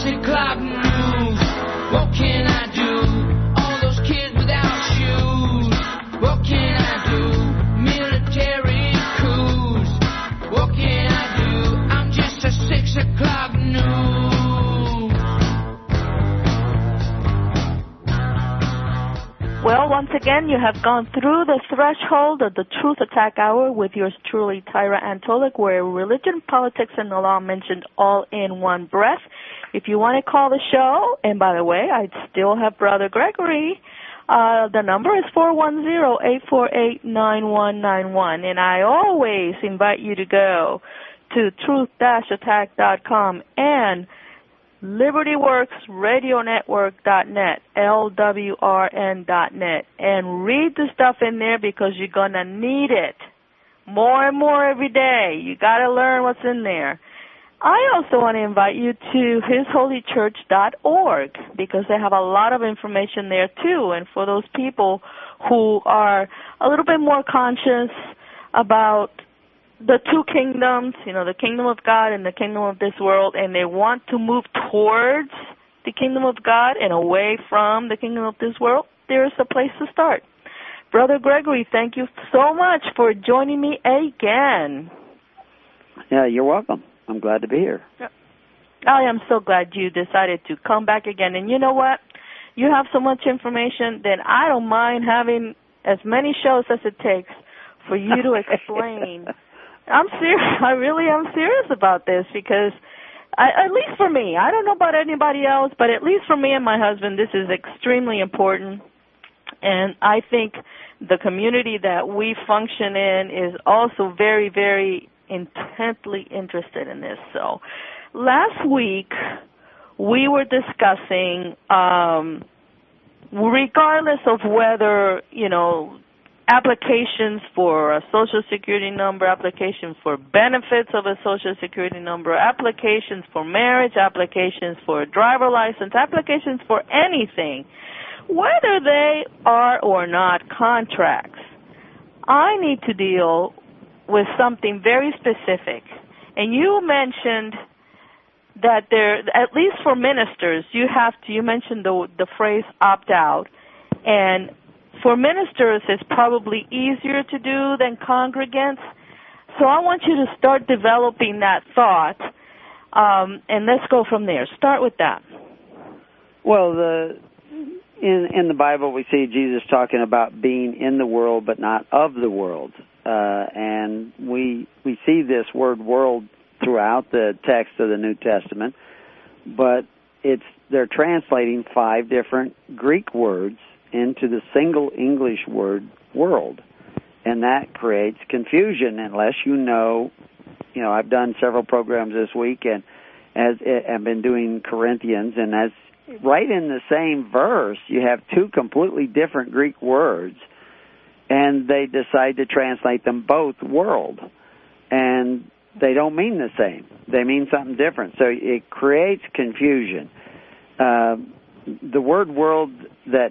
o'clock news. What can I do? All those kids without shoes. What can I do? Military coups. What can I do? I'm just a 6 o'clock news. Well, once again, you have gone through the threshold of the Truth Attack Hour with yours truly, Tyra Antolik, where religion, politics, and the law mentioned all in one breath. If you want to call the show, and by the way, I still have Brother Gregory, the number is 410-848-9191, and I always invite you to go to truth-attack.com and LibertyWorksRadioNetwork.net, LWRN.net, and read the stuff in there because you're going to need it more and more every day. You got to learn what's in there. I also want to invite you to HisHolyChurch.org because they have a lot of information there too, and for those people who are a little bit more conscious about the two kingdoms, you know, the kingdom of God and the kingdom of this world, and they want to move towards the kingdom of God and away from the kingdom of this world, there's a place to start. Brother Gregory, thank you so much for joining me again. Yeah, you're welcome. I'm glad to be here. I am so glad you decided to come back again. And you know what? You have so much information that I don't mind having as many shows as it takes for you to explain. I'm serious. I really am serious about this because, at least for me, I don't know about anybody else, but at least for me and my husband, this is extremely important. And I think the community that we function in is also very, very intently interested in this. So last week we were discussing, regardless of whether, you know, applications for a Social Security number, applications for benefits of a Social Security number, applications for marriage, applications for a driver license, applications for anything, whether they are or not contracts, I need to deal with something very specific. And you mentioned that there, at least for ministers, you mentioned the phrase opt out, and for ministers, it's probably easier to do than congregants. So I want you to start developing that thought, and let's go from there. Start with that. Well, in the Bible, we see Jesus talking about being in the world but not of the world. And we see this word world throughout the text of the New Testament, but they're translating 5 different Greek words into the single English word world, and that creates confusion unless you know. I've done several programs this week, and I've been doing Corinthians, and as right in the same verse, you have 2 completely different Greek words, and they decide to translate them both world, and they don't mean the same. They mean something different, so it creates confusion. The word world that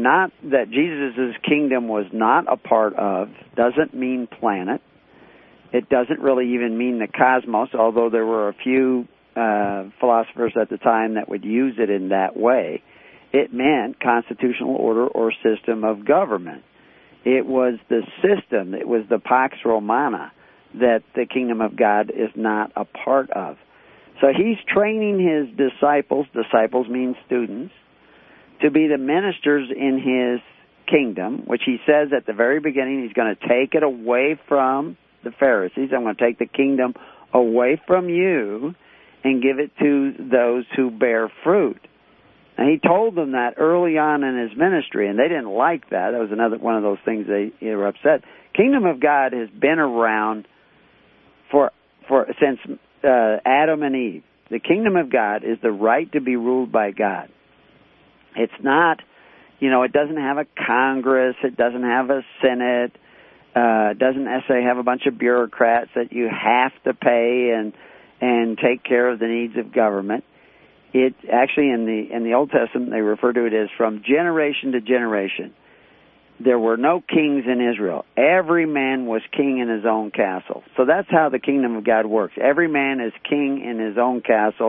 Jesus' kingdom was not a part of doesn't mean planet. It doesn't really even mean the cosmos, although there were a few philosophers at the time that would use it in that way. It meant constitutional order or system of government. It was the system, it was the Pax Romana that the kingdom of God is not a part of. So he's training his disciples mean students, to be the ministers in his kingdom, which he says at the very beginning he's going to take it away from the Pharisees. I'm going to take the kingdom away from you and give it to those who bear fruit. And he told them that early on in his ministry, and they didn't like that. That was another one of those things they were upset. Kingdom of God has been around since Adam and Eve. The kingdom of God is the right to be ruled by God. It's not, it doesn't have a Congress. It doesn't have a Senate. It doesn't necessarily have a bunch of bureaucrats that you have to pay and take care of the needs of government. It actually in the Old Testament they refer to it as from generation to generation. There were no kings in Israel. Every man was king in his own castle. So that's how the kingdom of God works. Every man is king in his own castle.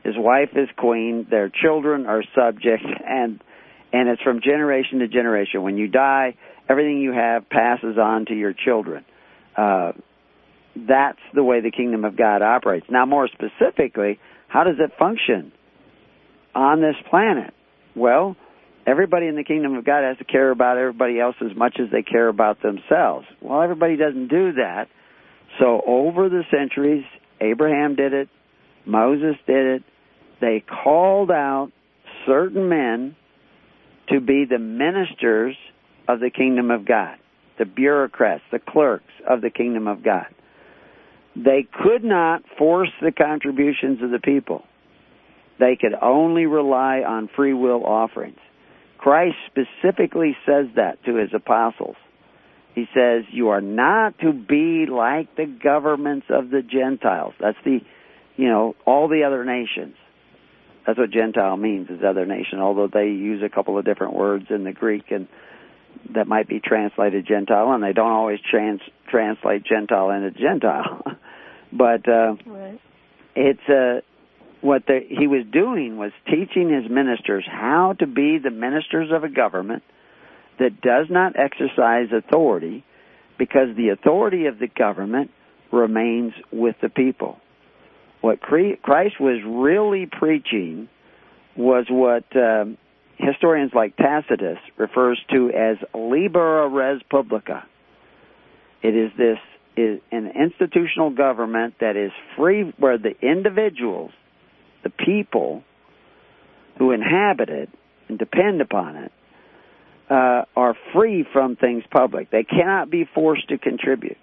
His wife is queen. Their children are subjects, and it's from generation to generation. When you die, everything you have passes on to your children. That's the way the kingdom of God operates. Now, more specifically, how does it function on this planet? Well, everybody in the kingdom of God has to care about everybody else as much as they care about themselves. Well, everybody doesn't do that. So over the centuries, Abraham did it, Moses did it. They called out certain men to be the ministers of the kingdom of God, the bureaucrats, the clerks of the kingdom of God. They could not force the contributions of the people. They could only rely on free will offerings. Christ specifically says that to his apostles. He says, you are not to be like the governments of the Gentiles. That's all the other nations. That's what Gentile means, is other nation, although they use a couple of different words in the Greek and that might be translated Gentile, and they don't always translate Gentile into Gentile. But right. It's what he was doing was teaching his ministers how to be the ministers of a government that does not exercise authority, because the authority of the government remains with the people. What Christ was really preaching was what historians like Tacitus refers to as libera res publica. It is an institutional government that is free, where the individuals, the people who inhabit it and depend upon it, are free from things public. They cannot be forced to contribute.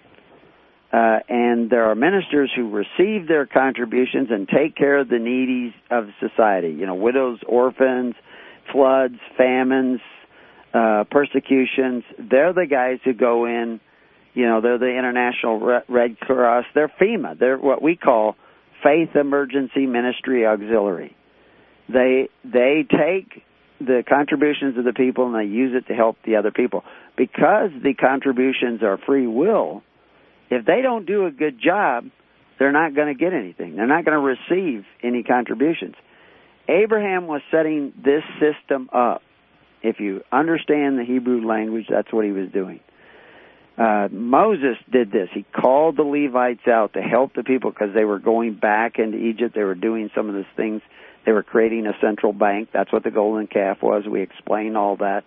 And there are ministers who receive their contributions and take care of the needies of society. Widows, orphans, floods, famines, persecutions. They're the guys who go in. They're the International Red Cross. They're FEMA. They're what we call Faith Emergency Ministry Auxiliary. They take the contributions of the people and they use it to help the other people. Because the contributions are free will, if they don't do a good job, they're not going to get anything. They're not going to receive any contributions. Abraham was setting this system up. If you understand the Hebrew language, that's what he was doing. Moses did this. He called the Levites out to help the people because they were going back into Egypt. They were doing some of these things. They were creating a central bank. That's what the golden calf was. We explained all that.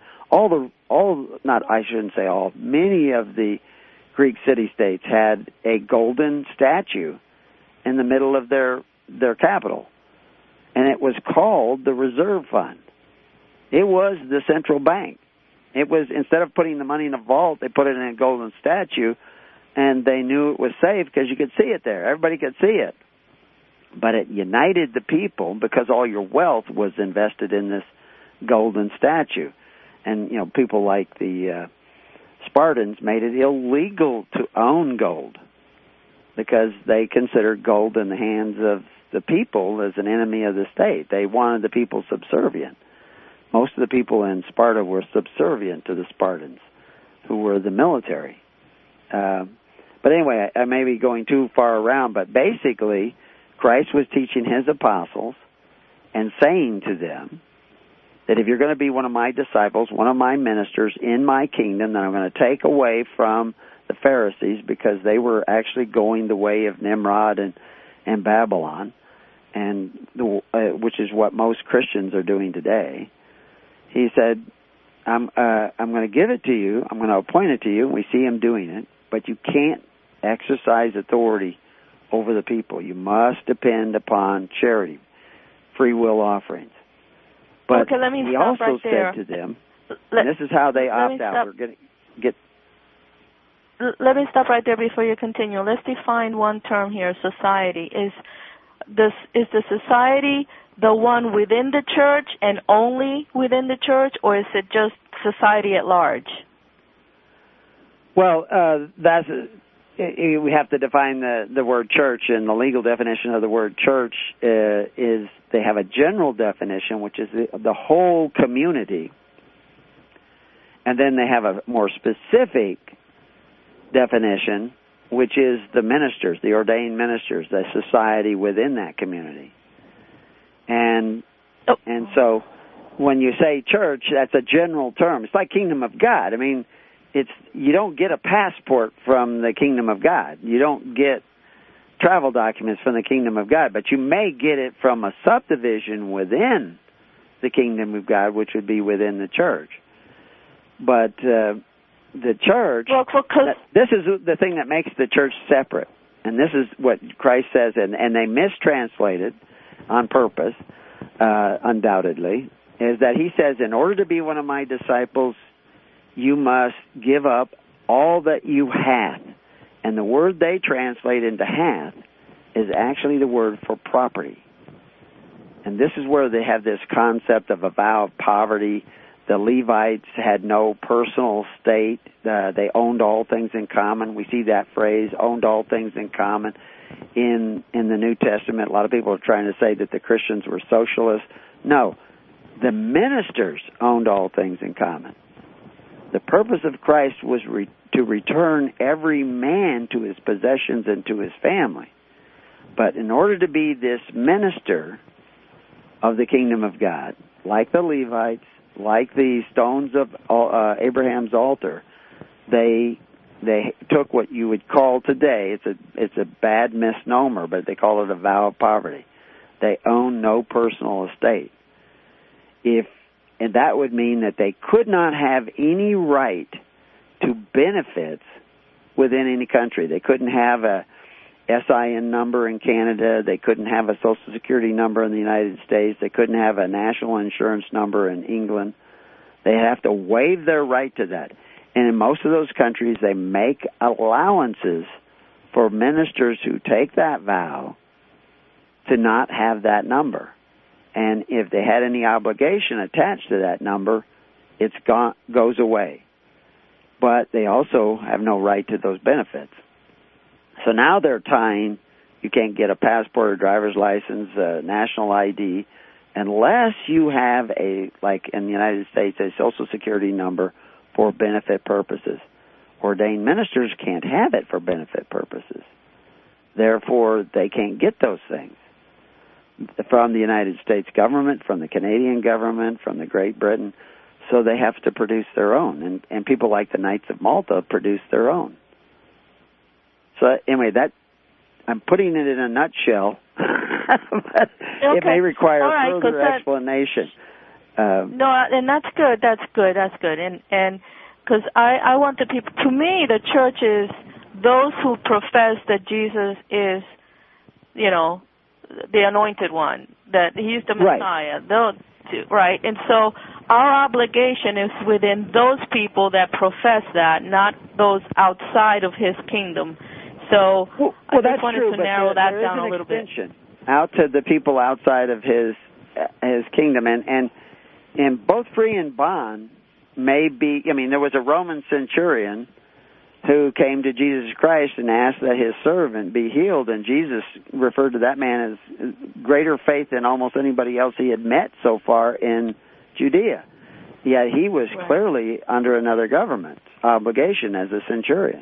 Many of the Greek city-states had a golden statue in the middle of their capital. And it was called the Reserve Fund. It was the central bank. It was, instead of putting the money in a vault, they put it in a golden statue, and they knew it was safe because you could see it there. Everybody could see it. But it united the people because all your wealth was invested in this golden statue. And, people like the Spartans made it illegal to own gold because they considered gold in the hands of the people as an enemy of the state. They wanted the people subservient. Most of the people in Sparta were subservient to the Spartans, who were the military. But anyway, I may be going too far around, but basically, Christ was teaching his apostles and saying to them that if you're going to be one of my disciples, one of my ministers in my kingdom, then I'm going to take away from the Pharisees, because they were actually going the way of Nimrod and Babylon, and which is what most Christians are doing today. He said, I'm going to give it to you. I'm going to appoint it to you. We see him doing it, but you can't exercise authority over the people. You must depend upon charity, free will offerings. But okay, let me he stop also right there. said to them, and this is how they opt out. We're going to get. Let me stop right there before you continue. Let's define one term here: society. Is the society the one within the church and only within the church, or is it just society at large? Well, we have to define the word church, and the legal definition of the word church is they have a general definition, which is the whole community, and then they have a more specific definition, which is the ministers, the ordained ministers, the society within that community. And so when you say church, that's a general term. It's like kingdom of God. I mean, you don't get a passport from the kingdom of God. You don't get travel documents from the kingdom of God, but you may get it from a subdivision within the kingdom of God, which would be within the church. But the church, this is the thing that makes the church separate. And this is what Christ says, and they mistranslate it on purpose, undoubtedly, is that he says, in order to be one of my disciples, you must give up all that you have. And the word they translate into hath is actually the word for property. And this is where they have this concept of a vow of poverty. The Levites had no personal estate. They owned all things in common. We see that phrase, owned all things in common, in the New Testament. A lot of people are trying to say that the Christians were socialists. No, the ministers owned all things in common. The purpose of Christ was to return every man to his possessions and to his family. But in order to be this minister of the kingdom of God, like the Levites, like the stones of Abraham's altar, they took what you would call today, it's a bad misnomer, but they call it a vow of poverty. They own no personal estate. And that would mean that they could not have any right to benefits within any country. They couldn't have a SIN number in Canada. They couldn't have a Social Security number in the United States. They couldn't have a national insurance number in England. They have to waive their right to that. And in most of those countries, they make allowances for ministers who take that vow to not have that number. And if they had any obligation attached to that number, it's goes away. But they also have no right to those benefits. So now they're tying, you can't get a passport or driver's license, national ID, unless you have like in the United States, a Social Security number for benefit purposes. Ordained ministers can't have it for benefit purposes. Therefore, they can't get those things from the United States government, from the Canadian government, from the Great Britain. So they have to produce their own. And people like the Knights of Malta produce their own. So anyway, I'm putting it in a nutshell, but okay. It may require further explanation. No, and that's good. And because I want the people, to me, the church is those who profess that Jesus is, the anointed one, that he's the Messiah. Right. And so our obligation is within those people that profess that, not those outside of his kingdom. So I just wanted to narrow that down a little bit. Out to the people outside of his kingdom. And both free and bond may be, there was a Roman centurion who came to Jesus Christ and asked that his servant be healed, and Jesus referred to that man as greater faith than almost anybody else he had met so far in Judea. Yet he was clearly under another government obligation as a centurion.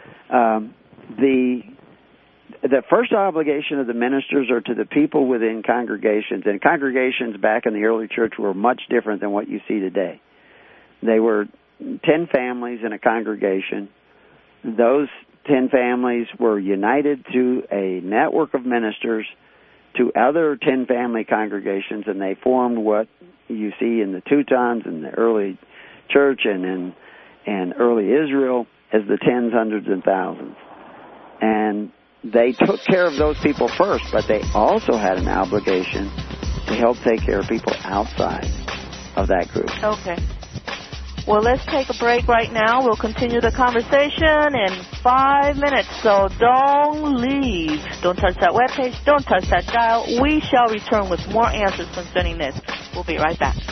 The first obligation of the ministers are to the people within congregations, and congregations back in the early church were much different than what you see today. They were 10 families in a congregation. Those 10 families were united to a network of ministers to other 10 family congregations, and they formed what you see in the Teutons in the early church and in early Israel as the tens, hundreds, and thousands. And they took care of those people first, but they also had an obligation to help take care of people outside of that group. Okay. Well, let's take a break right now. We'll continue the conversation in 5 minutes, so don't leave. Don't touch that webpage. Don't touch that dial. We shall return with more answers concerning this. We'll be right back.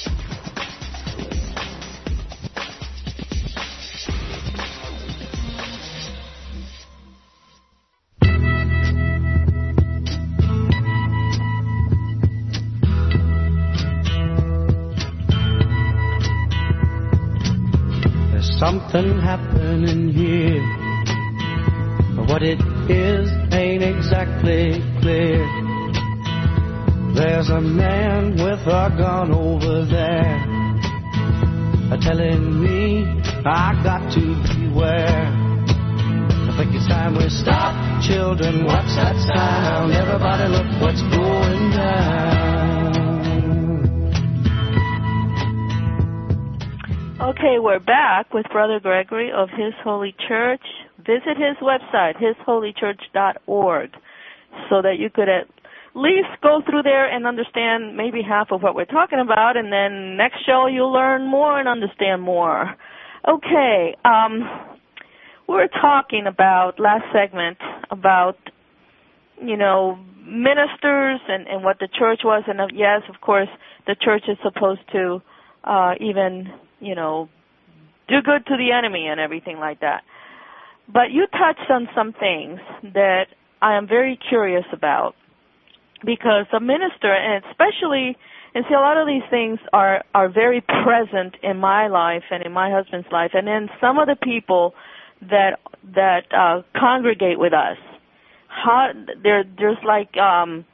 Something happening here, but what it is ain't exactly clear. There's a man with a gun over there, telling me I got to beware. I think it's time we stop, children, watch that sound. Everybody look what's going down. Okay, we're back with Brother Gregory of His Holy Church. Visit his website, hisholychurch.org, so that you could at least go through there and understand maybe half of what we're talking about, and then next show you'll learn more and understand more. Okay, we were talking about, last segment, about, ministers and what the church was, and yes, of course, the church is supposed to even, do good to the enemy and everything like that. But you touched on some things that I am very curious about, because a minister, and especially, and see, a lot of these things are very present in my life and in my husband's life, and in some of the people that congregate with us. There's like a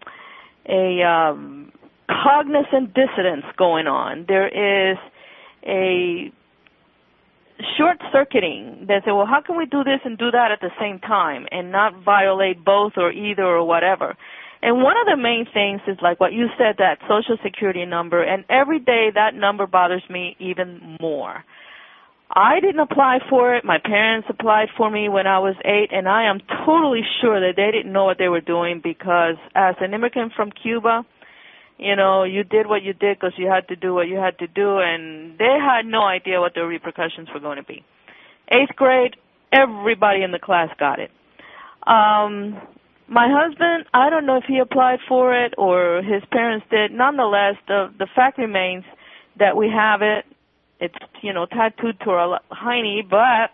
cognizant dissonance going on. There is a short-circuiting. They say, well, how can we do this and do that at the same time and not violate both or either or whatever? And one of the main things is like what you said, that Social Security number, and every day that number bothers me even more. I didn't apply for it. My parents applied for me when I was 8, and I am totally sure that they didn't know what they were doing, because as an immigrant from Cuba, you did what you did because you had to do what you had to do, and they had no idea what the repercussions were going to be. 8th grade, everybody in the class got it. My husband, I don't know if he applied for it or his parents did. Nonetheless, the fact remains that we have it. It's, tattooed to our hiney, but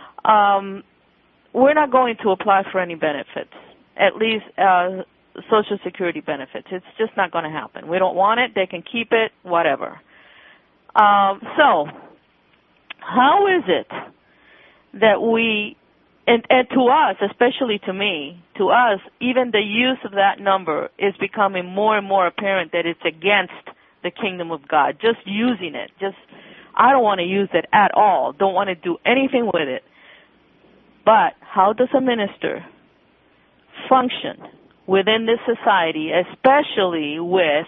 we're not going to apply for any benefits, at least Social Security benefits. It's just not going to happen. We don't want it. They can keep it, whatever. So how is it that we, and to us, especially to me, to us, even the use of that number is becoming more and more apparent that it's against the kingdom of God. Just using it, I don't want to use it at all. Don't want to do anything with it. But how does a minister function within this society, especially with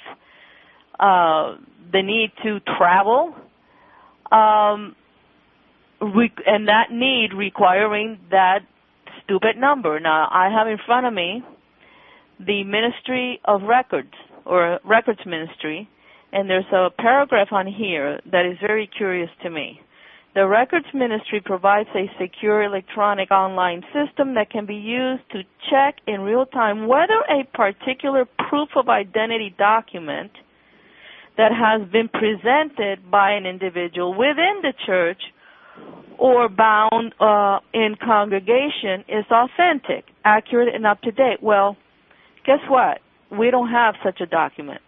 the need to travel, and that need requiring that stupid number? Now, I have in front of me the Ministry of Records, or Records Ministry, and there's a paragraph on here that is very curious to me. The Records Ministry provides a secure electronic online system that can be used to check in real time whether a particular proof of identity document that has been presented by an individual within the church or bound in congregation is authentic, accurate, and up to date. Well, guess what? We don't have such a document.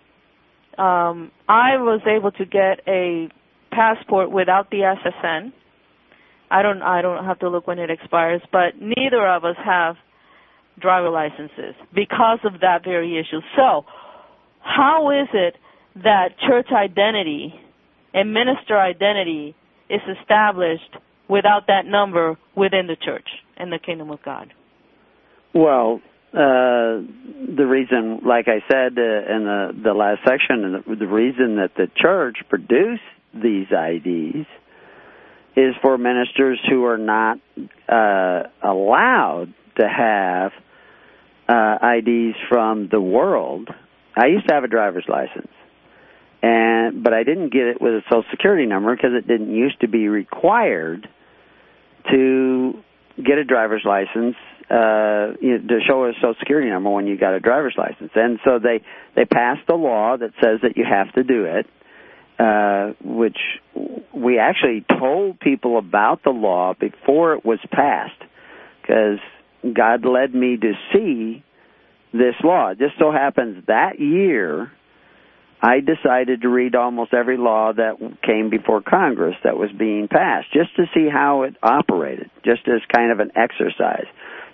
I was able to get a passport without the SSN. I don't have to look when it expires, but neither of us have driver licenses because of that very issue. So, how is it that church identity and minister identity is established without that number within the church and the kingdom of God? Well, the reason, like I said in the last section, the reason that the church produced these IDs is for ministers who are not allowed to have IDs from the world. I used to have a driver's license, but I didn't get it with a Social Security number because it didn't used to be required to get a driver's license to show a Social Security number when you got a driver's license. And so they passed a law that says that you have to do it, which we actually told people about the law before it was passed, because God led me to see this law. It just so happens that year I decided to read almost every law that came before Congress that was being passed, just to see how it operated, just as kind of an exercise.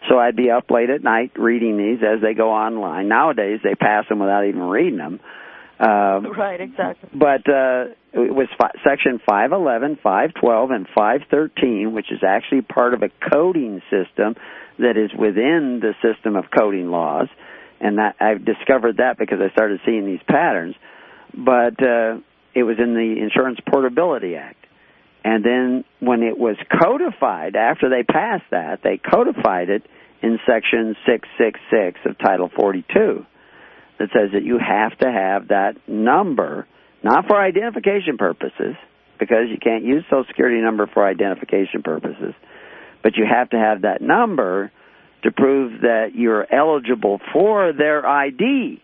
So I'd be up late at night reading these as they go online. Nowadays, they pass them without even reading them. Right, exactly. But it was section 511, 512, and 513, which is actually part of a coding system that is within the system of coding laws. And that I've discovered that because I started seeing these patterns. But it was in the Insurance Portability Act. And then when it was codified, after they passed that, they codified it in Section 666 of Title 42 that says that you have to have that number, not for identification purposes, because you can't use Social Security number for identification purposes, but you have to have that number to prove that you're eligible for their ID.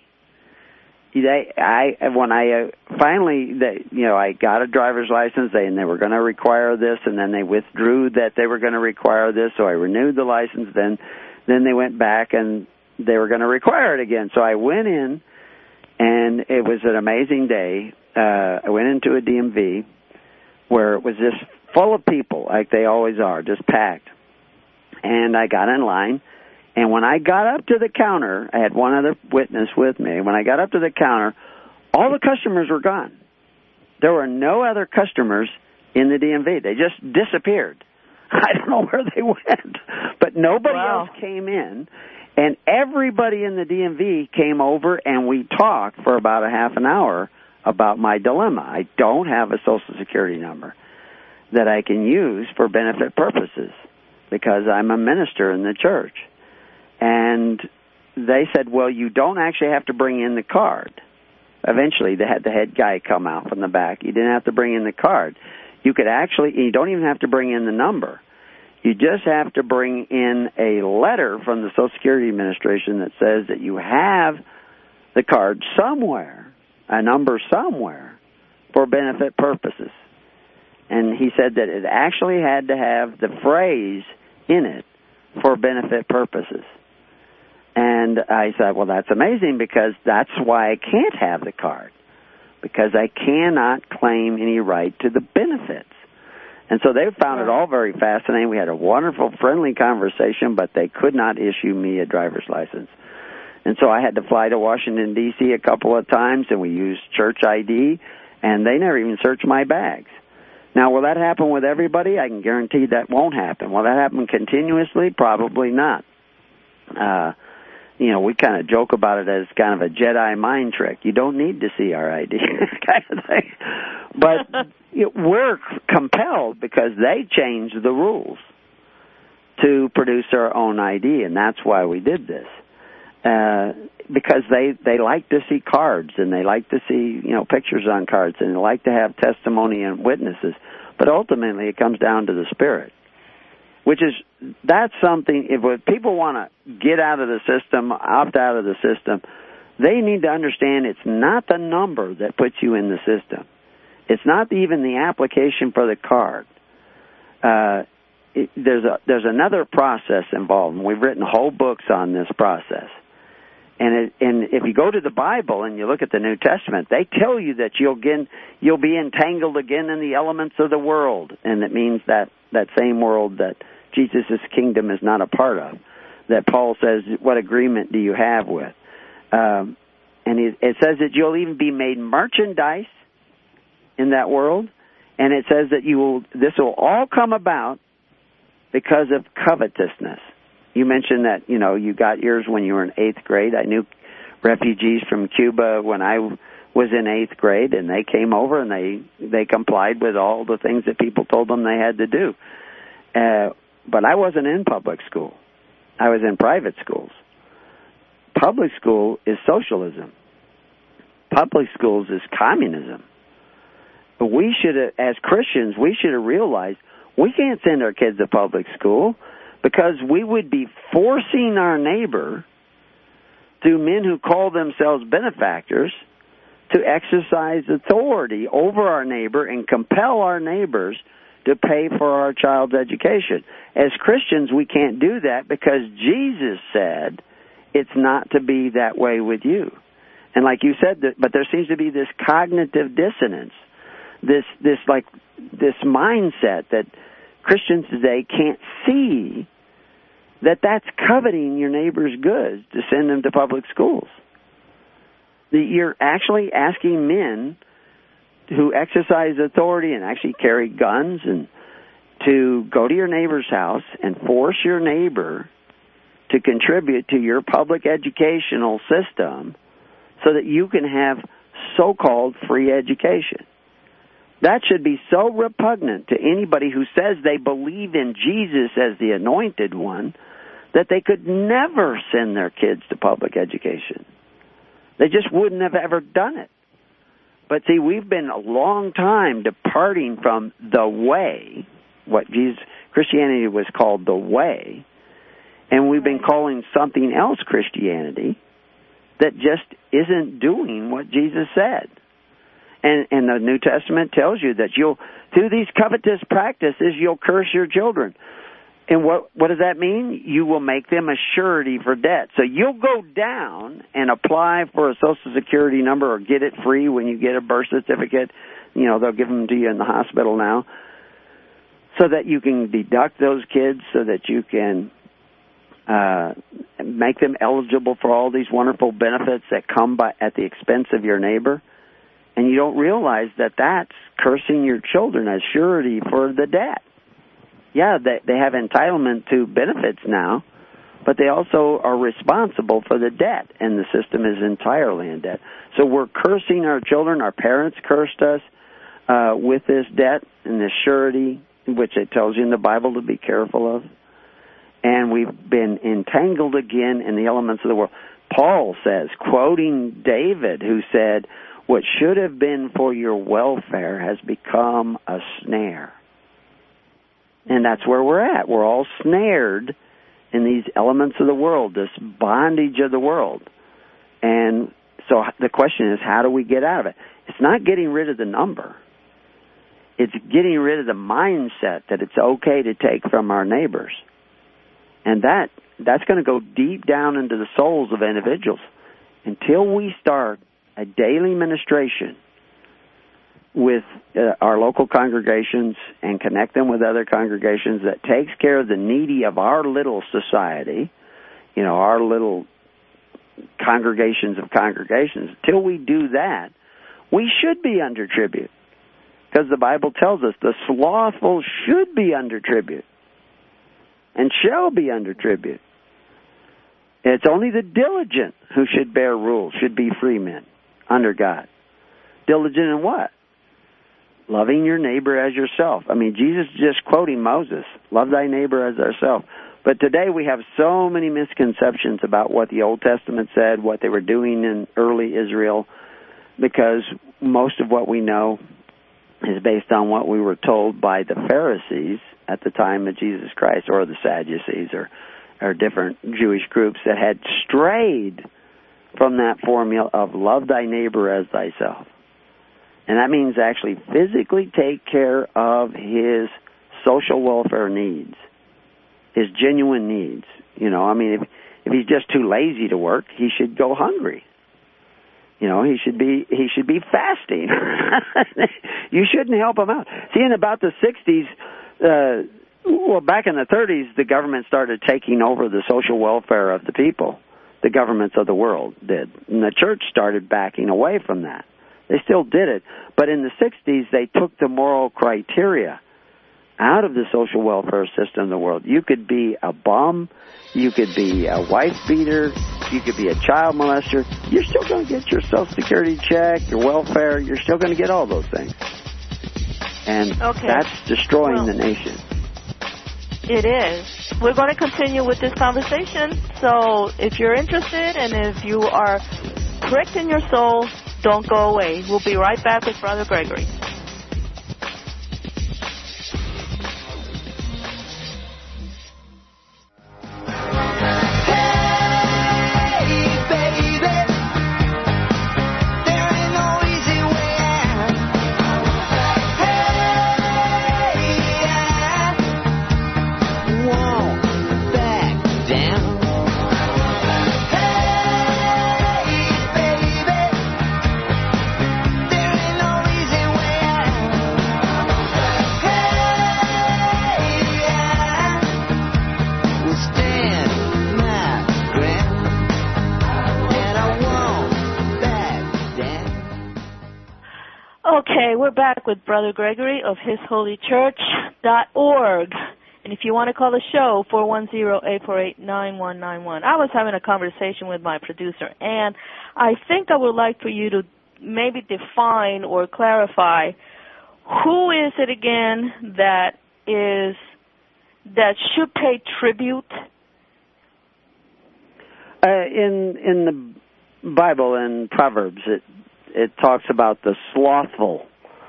When I finally, I got a driver's license, and they were going to require this, and then they withdrew that they were going to require this, so I renewed the license. Then they went back, and they were going to require it again. So I went in, and it was an amazing day. I went into a DMV where it was just full of people, like they always are, just packed. And I got in line. And when I got up to the counter, I had one other witness with me. When I got up to the counter, all the customers were gone. There were no other customers in the DMV. They just disappeared. I don't know where they went, but nobody else came in. And everybody in the DMV came over, and we talked for about a half an hour about my dilemma. I don't have a Social Security number that I can use for benefit purposes because I'm a minister in the church. And they said, well, you don't actually have to bring in the card. Eventually, they had the head guy come out from the back. You didn't have to bring in the card. You don't even have to bring in the number. You just have to bring in a letter from the Social Security Administration that says that you have the card somewhere, a number somewhere, for benefit purposes. And he said that it actually had to have the phrase in it for benefit purposes. And I said, well, that's amazing because that's why I can't have the card, because I cannot claim any right to the benefits. And so they found it all very fascinating. We had a wonderful, friendly conversation, but they could not issue me a driver's license. And so I had to fly to Washington, D.C. a couple of times, and we used church ID, and they never even searched my bags. Now, will that happen with everybody? I can guarantee that won't happen. Will that happen continuously? Probably not. We kind of joke about it as kind of a Jedi mind trick. You don't need to see our ID kind of thing. But we're compelled because they changed the rules to produce our own ID, and that's why we did this. Because they like to see cards, and they like to see, pictures on cards, and they like to have testimony and witnesses. But ultimately, it comes down to the Spirit, that's something, if people want to get out of the system, opt out of the system, they need to understand it's not the number that puts you in the system. It's not even the application for the card. There's another process involved, and we've written whole books on this process. And if you go to the Bible and you look at the New Testament, they tell you that you'll be entangled again in the elements of the world, and it means that same world that Jesus' kingdom is not a part of. That Paul says, what agreement do you have with? And it says that you'll even be made merchandise in that world, and it says that this will all come about because of covetousness. You mentioned that, you got yours when you were in 8th grade. I knew refugees from Cuba when I was in 8th grade, and they came over and they complied with all the things that people told them they had to do. But I wasn't in public school. I was in private schools. Public school is socialism. Public schools is communism. But we should have, as Christians, we should have realized we can't send our kids to public school because we would be forcing our neighbor, through men who call themselves benefactors, to exercise authority over our neighbor and compel our neighbors to pay for our child's education. As Christians, we can't do that because Jesus said it's not to be that way with you. And like you said, but there seems to be this cognitive dissonance, this mindset that Christians today can't see that's coveting your neighbor's goods to send them to public schools. You're actually asking men who exercise authority and actually carry guns and to go to your neighbor's house and force your neighbor to contribute to your public educational system so that you can have so-called free education. That should be so repugnant to anybody who says they believe in Jesus as the anointed one that they could never send their kids to public education. They just wouldn't have ever done it. But see, we've been a long time departing from the way, what Christianity was called the way, and we've been calling something else Christianity that just isn't doing what Jesus said. And the New Testament tells you that through these covetous practices, you'll curse your children. And what does that mean? You will make them a surety for debt. So you'll go down and apply for a Social Security number or get it free when you get a birth certificate. They'll give them to you in the hospital now, so that you can deduct those kids, so that you can make them eligible for all these wonderful benefits that come at the expense of your neighbor. And you don't realize that that's cursing your children as surety for the debt. Yeah, they have entitlement to benefits now, but they also are responsible for the debt, and the system is entirely in debt. So we're cursing our children. Our parents cursed us with this debt and this surety, which it tells you in the Bible to be careful of. And we've been entangled again in the elements of the world. Paul says, quoting David, who said, "What should have been for your welfare has become a snare." And that's where we're at. We're all snared in these elements of the world, this bondage of the world. And so the question is, how do we get out of it? It's not getting rid of the number. It's getting rid of the mindset that it's okay to take from our neighbors. And that's going to go deep down into the souls of individuals. Until we start a daily ministration with our local congregations and connect them with other congregations that takes care of the needy of our little society, our little congregations of congregations, till we do that, we should be under tribute. Because the Bible tells us the slothful should be under tribute and shall be under tribute. It's only the diligent who should bear rule, should be free men under God. Diligent in what? Loving your neighbor as yourself. I mean, Jesus is just quoting Moses, love thy neighbor as thyself. But today we have so many misconceptions about what the Old Testament said, what they were doing in early Israel, because most of what we know is based on what we were told by the Pharisees at the time of Jesus Christ, or the Sadducees, or different Jewish groups that had strayed from that formula of love thy neighbor as thyself. And that means actually physically take care of his social welfare needs, his genuine needs. If he's just too lazy to work, he should go hungry. He should be fasting. You shouldn't help him out. See, in about the 60s, back in the 30s, the government started taking over the social welfare of the people. The governments of the world did. And the church started backing away from that. They still did it. But in the 60s, they took the moral criteria out of the social welfare system of the world. You could be a bum. You could be a wife beater. You could be a child molester. You're still going to get your Social Security check, your welfare. You're still going to get all those things. And that's destroying the nation. It is. We're going to continue with this conversation. So if you're interested and if you are pricked in your soul, don't go away. We'll be right back with Brother Gregory. There ain't no easy way Okay, we're back with Brother Gregory of hisholychurch.org. And if you want to call the show, 410-848-9191. I was having a conversation with my producer, and I think I would like for you to maybe define or clarify who is it again that should pay tribute? In the Bible, in Proverbs, it talks about the slothful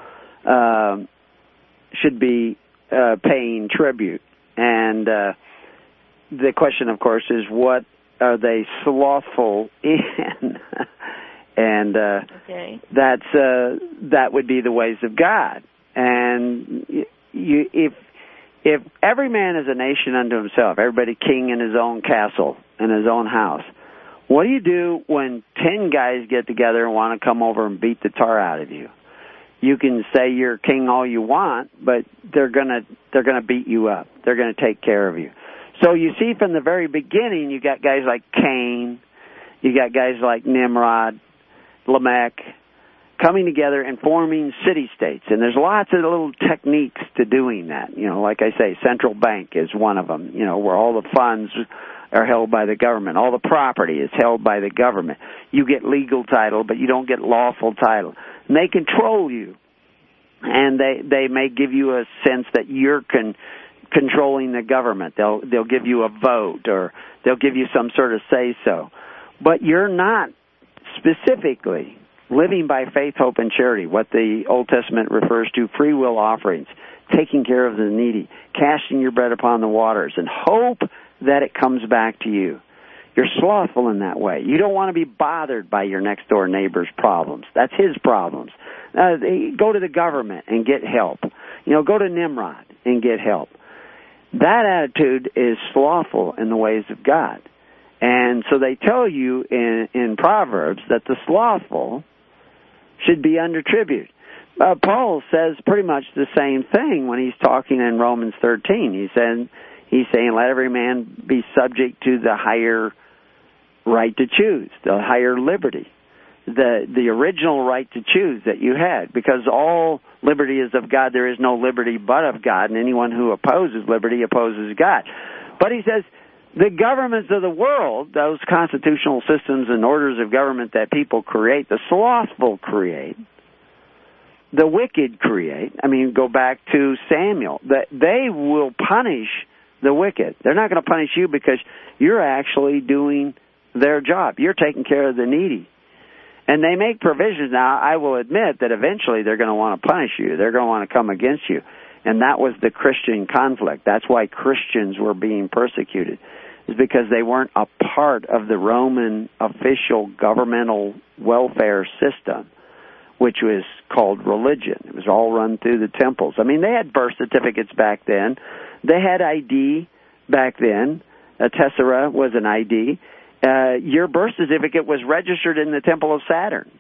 should be paying tribute. And the question, of course, is what are they slothful in? And that would be the ways of God. And if every man is a nation unto himself, everybody king in his own castle, in his own house, what do you do when 10 guys get together and want to come over and beat the tar out of you? You can say you're king all you want, but they're gonna beat you up. They're gonna take care of you. So you see, from the very beginning, you got guys like Cain, you got guys like Nimrod, Lamech, coming together and forming city-states. And there's lots of little techniques to doing that. You know, like I say, central bank is one of them, you know, where all the funds are held by the government. All the property is held by the government. You get legal title, but you don't get lawful title. And they control you. And they may give you a sense that you're controlling the government. They'll give you a vote, or they'll give you some sort of say-so. But you're not specifically living by faith, hope, and charity, what the Old Testament refers to, free will offerings, taking care of the needy, casting your bread upon the waters, and hope that it comes back to you. You're slothful in that way. You don't want to be bothered by your next-door neighbor's problems. That's his problems. Go to the government and get help. You know, go to Nimrod and get help. That attitude is slothful in the ways of God. And so they tell you in Proverbs that the slothful should be under tribute. Paul says pretty much the same thing when he's talking in Romans 13. He's saying, let every man be subject to the higher right to choose, the higher liberty, the original right to choose that you had, because all liberty is of God. There is no liberty but of God, and anyone who opposes liberty opposes God. But he says, the governments of the world, those constitutional systems and orders of government that people create, the slothful create, the wicked create. I mean, go back to Samuel. They will punish the wicked. They're not going to punish you because you're actually doing their job. You're taking care of the needy. And they make provisions. Now, I will admit that eventually they're going to want to punish you. They're going to want to come against you. And that was the Christian conflict. That's why Christians were being persecuted, is because they weren't a part of the Roman official governmental welfare system, which was called religion. It was all run through the temples. I mean, they had birth certificates back then. They had ID back then. A tessera was an ID. Your birth certificate was registered in the Temple of Saturn.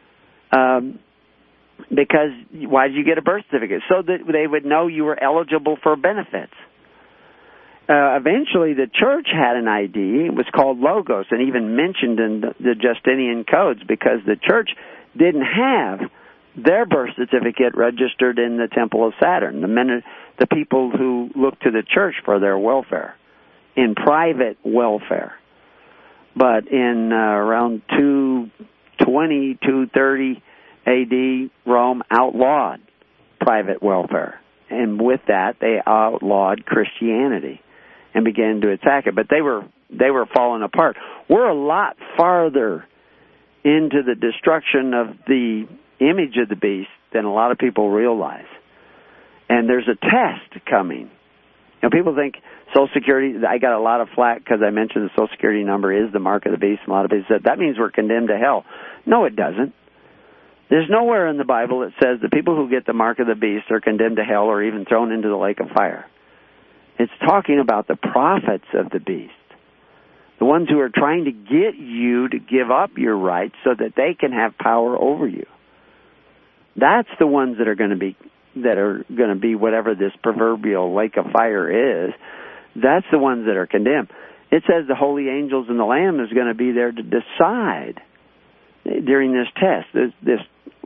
Because why did you get a birth certificate? So that they would know you were eligible for benefits. Eventually, the church had an ID. It was called Logos, and even mentioned in the Justinian codes, because the church didn't have their birth certificate registered in the Temple of Saturn. The people who looked to the church for their welfare, in private welfare. But in around 220, 230 A.D., Rome outlawed private welfare. And with that, they outlawed Christianity and began to attack it. But they were falling apart. We're a lot farther into the destruction of the image of the beast than a lot of people realize. And there's a test coming. You know, people think Social Security, I got a lot of flack because I mentioned the Social Security number is the mark of the beast. A lot of people said, that means we're condemned to hell. No, it doesn't. There's nowhere in the Bible that says the people who get the mark of the beast are condemned to hell or even thrown into the lake of fire. It's talking about the prophets of the beast, the ones who are trying to get you to give up your rights so that they can have power over you. That's the ones that are going to be whatever this proverbial lake of fire is. That's the ones that are condemned. It says the holy angels and the Lamb is going to be there to decide during this test, this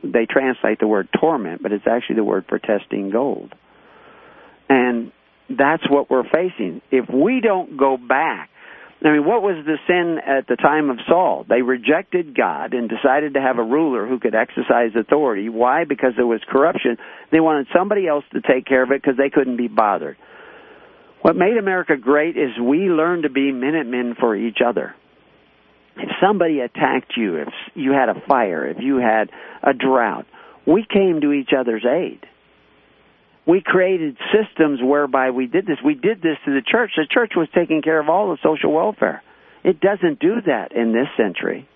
they translate the word torment, but it's actually the word for testing gold. And that's what we're facing. If we don't go back, I mean, what was the sin at the time of Saul? They rejected God and decided to have a ruler who could exercise authority. Why? Because there was corruption. They wanted somebody else to take care of it because they couldn't be bothered. What made America great is we learned to be Minutemen for each other. If somebody attacked you, if you had a fire, if you had a drought, we came to each other's aid. We created systems whereby we did this. We did this to the church. The church was taking care of all the social welfare. It doesn't do that in this century.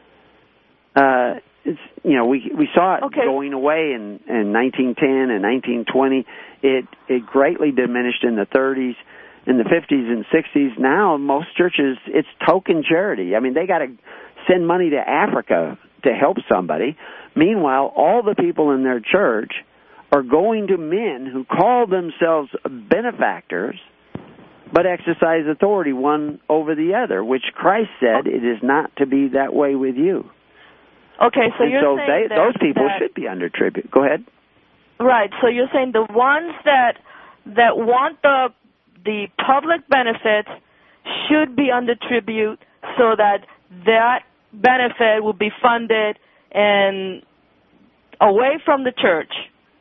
We saw it going away in 1910 and 1920. It greatly diminished in the 30s, in the 50s and 60s. Now most churches, it's token charity. I mean, they got to send money to Africa to help somebody. Meanwhile, all the people in their church are going to men who call themselves benefactors but exercise authority one over the other, which Christ said it is not to be that way with you. Okay, so you're saying those people should be under tribute. Go ahead. Right, so you're saying the ones that want the public benefits should be under tribute so that benefit will be funded and away from the church.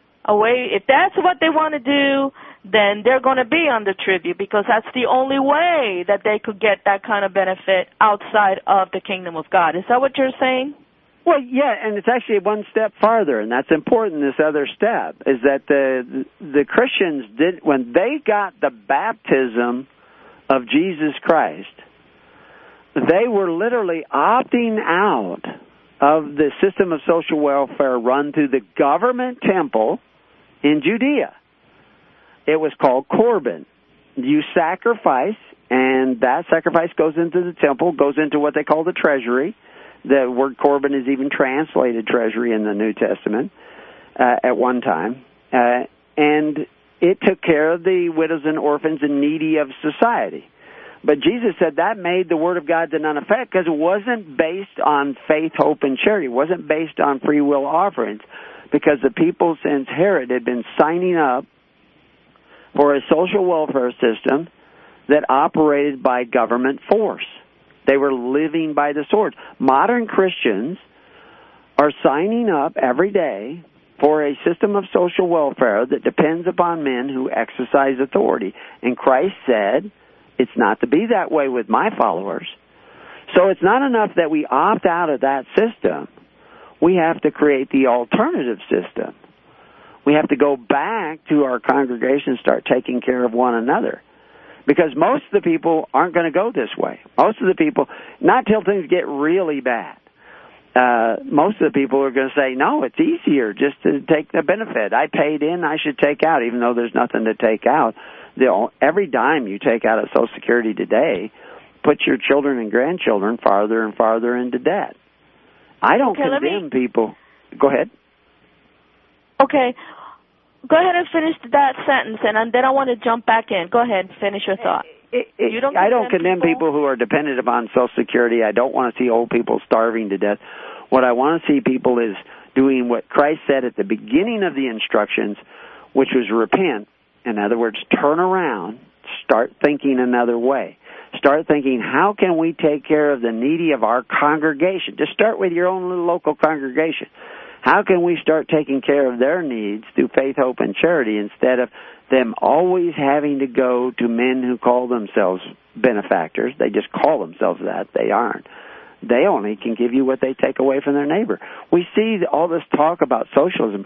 If that's what they want to do, then they're going to be under tribute because that's the only way that they could get that kind of benefit outside of the kingdom of God. Is that what you're saying? Well, yeah, and it's actually one step farther, and that's important. This other step is that the Christians did, when they got the baptism of Jesus Christ, they were literally opting out of the system of social welfare run through the government temple in Judea. It was called Corban. You sacrifice, and that sacrifice goes into the temple, goes into what they call the treasury. The word Corban is even translated treasury in the New Testament at one time. And it took care of the widows and orphans and needy of society. But Jesus said that made the Word of God to none effect because it wasn't based on faith, hope, and charity. It wasn't based on free will offerings because the people since Herod had been signing up for a social welfare system that operated by government force. They were living by the sword. Modern Christians are signing up every day for a system of social welfare that depends upon men who exercise authority. And Christ said, it's not to be that way with my followers. So it's not enough that we opt out of that system. We have to create the alternative system. We have to go back to our congregation and start taking care of one another. Because most of the people aren't going to go this way. Most of the people, not till things get really bad. Most of the people are going to say, no, it's easier just to take the benefit. I paid in, I should take out, even though there's nothing to take out. Every dime you take out of Social Security today puts your children and grandchildren farther and farther into debt. I don't condemn people. Go ahead. Okay. Go ahead and finish that sentence, and then I want to jump back in. Go ahead and finish your thought. I don't condemn people who are dependent upon Social Security. I don't want to see old people starving to death. What I want to see people is doing what Christ said at the beginning of the instructions, which was repent. In other words, turn around, start thinking another way. Start thinking, how can we take care of the needy of our congregation? Just start with your own little local congregation. How can we start taking care of their needs through faith, hope, and charity instead of them always having to go to men who call themselves benefactors? They just call themselves that. They aren't. They only can give you what they take away from their neighbor. We see all this talk about socialism.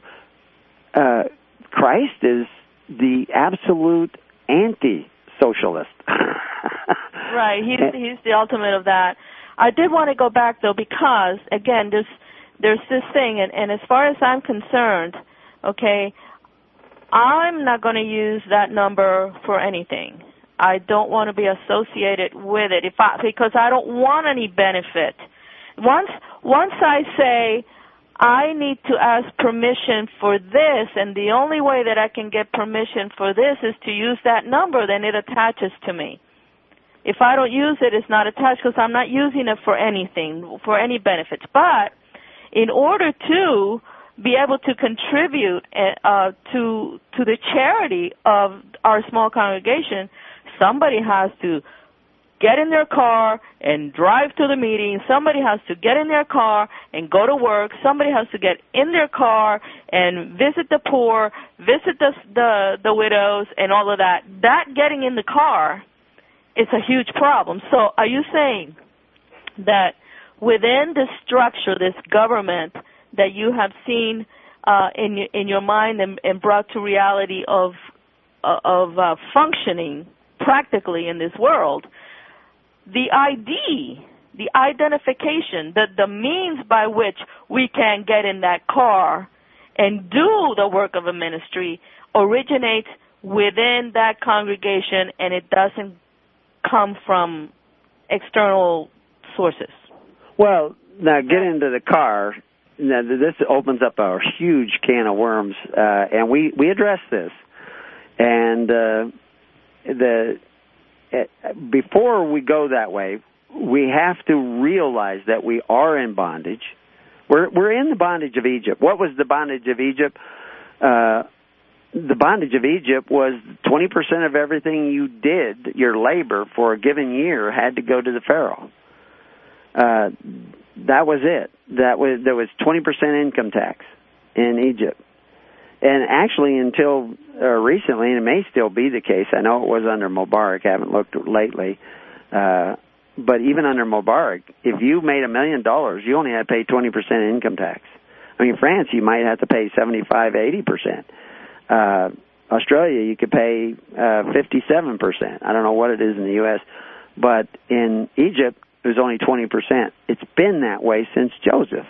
Christ is the absolute anti-socialist. Right. He's the ultimate of that. I did want to go back, though, because, again, there's this thing, and as far as I'm concerned, okay, I'm not going to use that number for anything. I don't want to be associated with it because I don't want any benefit. Once I say I need to ask permission for this, and the only way that I can get permission for this is to use that number, then it attaches to me. If I don't use it, it's not attached because I'm not using it for anything, for any benefits. But in order to be able to contribute to the charity of our small congregation, somebody has to get in their car and drive to the meeting. Somebody has to get in their car and go to work. Somebody has to get in their car and visit the poor, visit the widows, and all of that. That getting in the car is a huge problem. So are you saying that within the structure, this government that you have seen in your mind and brought to reality of functioning practically in this world, the ID, the identification, the means by which we can get in that car and do the work of a ministry originates within that congregation, and it doesn't come from external sources? Well, now get into the car. Now, this opens up a huge can of worms, and we address this. And before we go that way, we have to realize that we are in bondage. We're in the bondage of Egypt. What was the bondage of Egypt? The bondage of Egypt was 20% of everything you did, your labor for a given year, had to go to the Pharaoh. That was it. There was 20% income tax in Egypt. And actually, until recently, and it may still be the case, I know it was under Mubarak, I haven't looked lately, but even under Mubarak, if you made $1 million, you only had to pay 20% income tax. I mean, France, you might have to pay 75, 80%. Australia, you could pay 57%. I don't know what it is in the U.S., but in Egypt, it was only 20%. It's been that way since Joseph.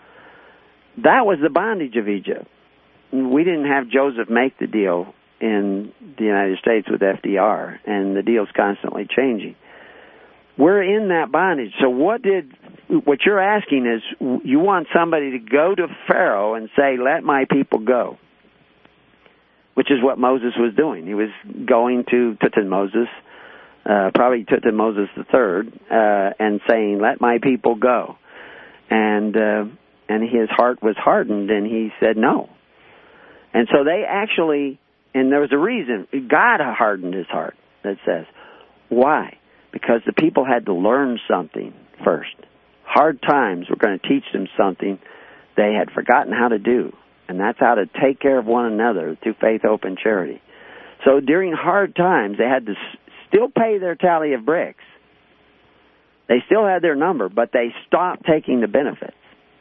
That was the bondage of Egypt. We didn't have Joseph make the deal in the United States with FDR, and the deal's constantly changing. We're in that bondage. So what you're asking is, you want somebody to go to Pharaoh and say, let my people go, which is what Moses was doing. He was going to Tutmosis, probably Tutmosis III, and saying, let my people go. And his heart was hardened, and he said no. And so they actually, and there was a reason, God hardened his heart, that says. Why? Because the people had to learn something first. Hard times were going to teach them something they had forgotten how to do, and that's how to take care of one another through faith, hope, and charity. So during hard times, they had to still pay their tally of bricks. They still had their number, but they stopped taking the benefits.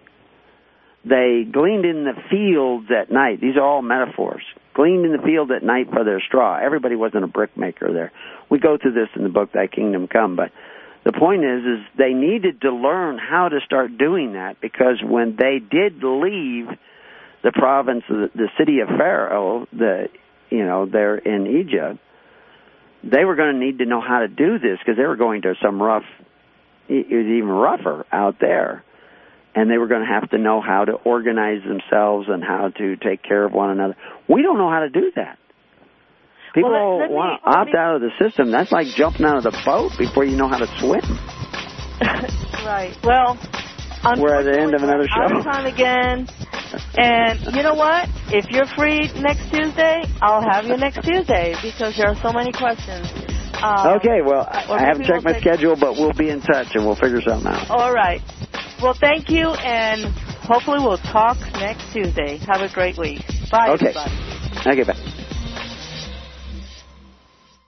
They gleaned in the fields at night. These are all metaphors. Gleaned in the field at night for their straw. Everybody wasn't a brick maker there. We go through this in the book, Thy Kingdom Come. But the point is they needed to learn how to start doing that, because when they did leave the province, the city of Pharaoh, there in Egypt, they were going to need to know how to do this, because they were going to some rough, it was even rougher out there. And they were going to have to know how to organize themselves and how to take care of one another. We don't know how to do that. People want to opt out of the system. That's like jumping out of the boat before you know how to swim. Right. Well, we're at the end of another show. Out of time again. And you know what? If you're free next Tuesday, I'll have you next Tuesday, because there are so many questions. Okay, well, I haven't checked my schedule, but we'll be in touch and we'll figure something out. All right. Well, thank you, and hopefully we'll talk next Tuesday. Have a great week. Bye, everybody. Okay, bye.